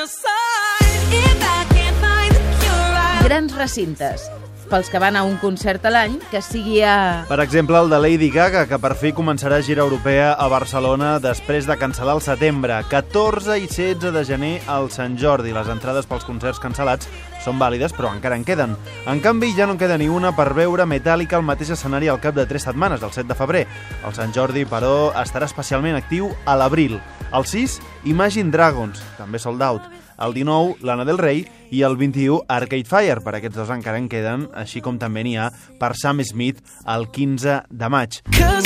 Grans recintes. Pels que van a un concert a l'any, que sigui a... Per exemple, el de Lady Gaga, que per fi començarà gira europea a Barcelona després de cancel·lar el setembre. 14 i 16 de gener al Sant Jordi. Les entrades pels concerts cancel·lats són vàlides, però encara en queden. En canvi, ja no en queda ni una per veure Metallica al mateix escenari al cap de 3 setmanes, el 7 de febrer. El Sant Jordi, però, estarà especialment actiu a l'abril. El 6, Imagine Dragons, també sold out. El 19, Lana Del Rey, i el 21, Arcade Fire. Per aquests dos encara en queden, així com també n'hi ha per Sam Smith el 15 de maig.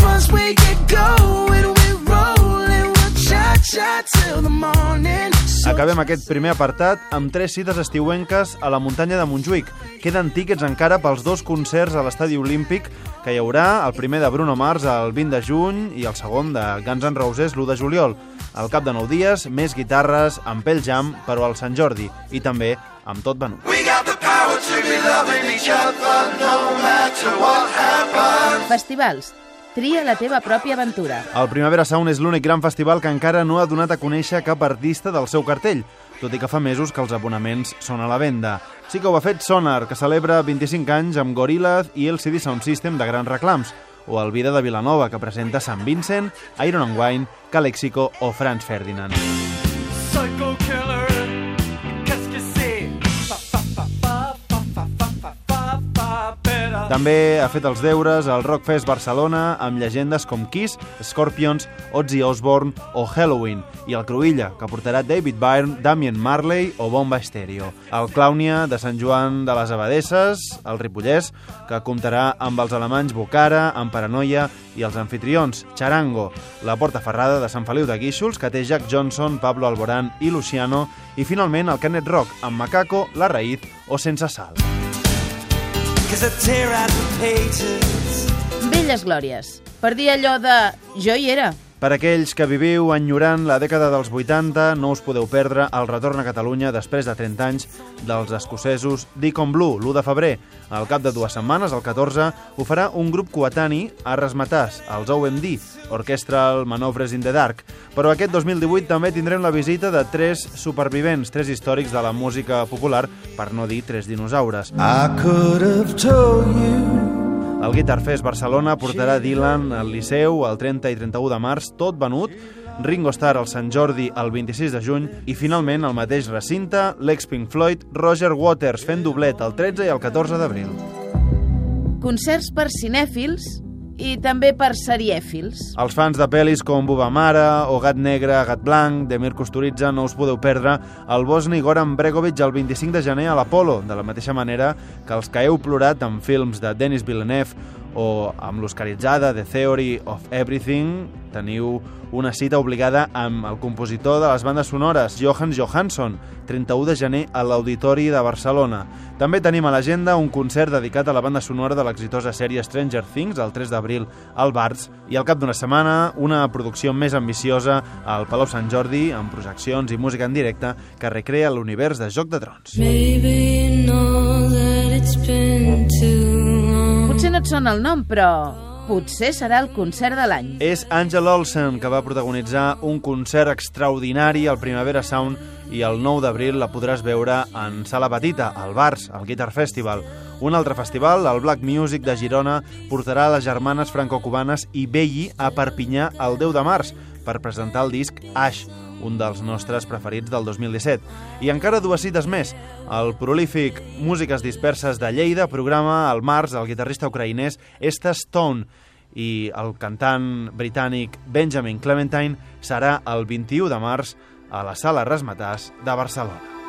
Acabem aquest primer apartat amb 3 cites estiuenques a la muntanya de Montjuïc. Queden tíquets encara pels 2 concerts a l'Estadi Olímpic que hi haurà, el primer de Bruno Mars el 20 de juny i el segon de Guns N' Roses l'1 de juliol. Al cap de 9 dies, més guitarres amb Pearl Jam, però al Sant Jordi, i també amb tot venut. Festivals. Tria la teva pròpia aventura. El Primavera Sound és l'únic gran festival que encara no ha donat a conèixer cap artista del seu cartell, tot i que fa mesos que els abonaments són a la venda. Sí que ho ha fet Sonar, que celebra 25 anys amb Gorillaz i el CD Sound System de grans reclams, o el Vida de Vilanova, que presenta Sant Vincent, Iron and Wine, Calexico o Franz Ferdinand. Psycho Killer, qu'est-ce que c'est? També ha fet els deures al Rockfest Barcelona amb llegendes com Kiss, Scorpions, Ozzy Osbourne o Halloween, i el Cruïlla, que portarà David Byrne, Damian Marley o Bomba Estéreo. El Clownia de Sant Joan de les Abadesses, el Ripollès, que comptarà amb els alemanys Bocara, amb Paranoia, i els anfitrions Charango, la Portaferrada de Sant Feliu de Guíxols, que té Jack Johnson, Pablo Alborán i Luciano, i finalment el Canet Rock, amb Macaco, La Raíz o Sense Sal. Velles glòries. Per dir allò de jo hi era. Per aquells que viviu enyorant la dècada dels 80, no us podeu perdre el retorn a Catalunya després de 30 anys dels escocesos Deacon Blue, l'1 de febrer. Al cap de 2 setmanes, el 14, ho farà un grup coetani a Razzmatazz, els OMD, Orchestral Manoeuvres in the Dark. Però aquest 2018 també tindrem la visita de 3 supervivents, 3 històrics de la música popular, per no dir 3 dinosaures. El Guitar Fest Barcelona portarà Dylan al Liceu el 30 i 31 de març, tot venut, Ringo Starr al Sant Jordi el 26 de juny i finalment al mateix recinte l'ex-Pink Floyd Roger Waters fent doblet el 13 i el 14 d'abril. Concerts per cinèfils i també per serièfils. Els fans de pel·lis com Buba Mare o Gat Negre, Gat Blanc, d'Emir Kusturica, no us podeu perdre el bosni Goran Bregovic el 25 de gener a l'Apolo, de la mateixa manera que els que heu plorat amb films de Denis Villeneuve o amb l'oscaritzada The Theory of Everything, teniu una cita obligada amb el compositor de les bandes sonores, Jóhannes Johansson, 31 de gener a l'Auditori de Barcelona. També tenim a l'agenda un concert dedicat a la banda sonora de l'exitosa sèrie Stranger Things, el 3 d'abril al Barts, i al cap d'una setmana una producció més ambiciosa al Palau Sant Jordi, amb projeccions i música en directe que recrea l'univers de Joc de Trons. Potser no et sona el nom, però potser serà el concert de l'any. És Angela Olsen, que va protagonitzar un concert extraordinari al Primavera Sound i el 9 d'abril la podràs veure en Sala Petita, al Barts, al Guitar Festival. Un altre festival, el Black Music de Girona, portarà les germanes franco-cubanes i Belli a Perpinyà el 10 de març per presentar el disc Ash, un dels nostres preferits del 2017. I encara 2 cites més. El prolífic Músiques Disperses de Lleida programa al març el guitarrista ucraïnès Esta Stone i el cantant britànic Benjamin Clementine serà el 21 de març a la Sala Razzmatazz de Barcelona.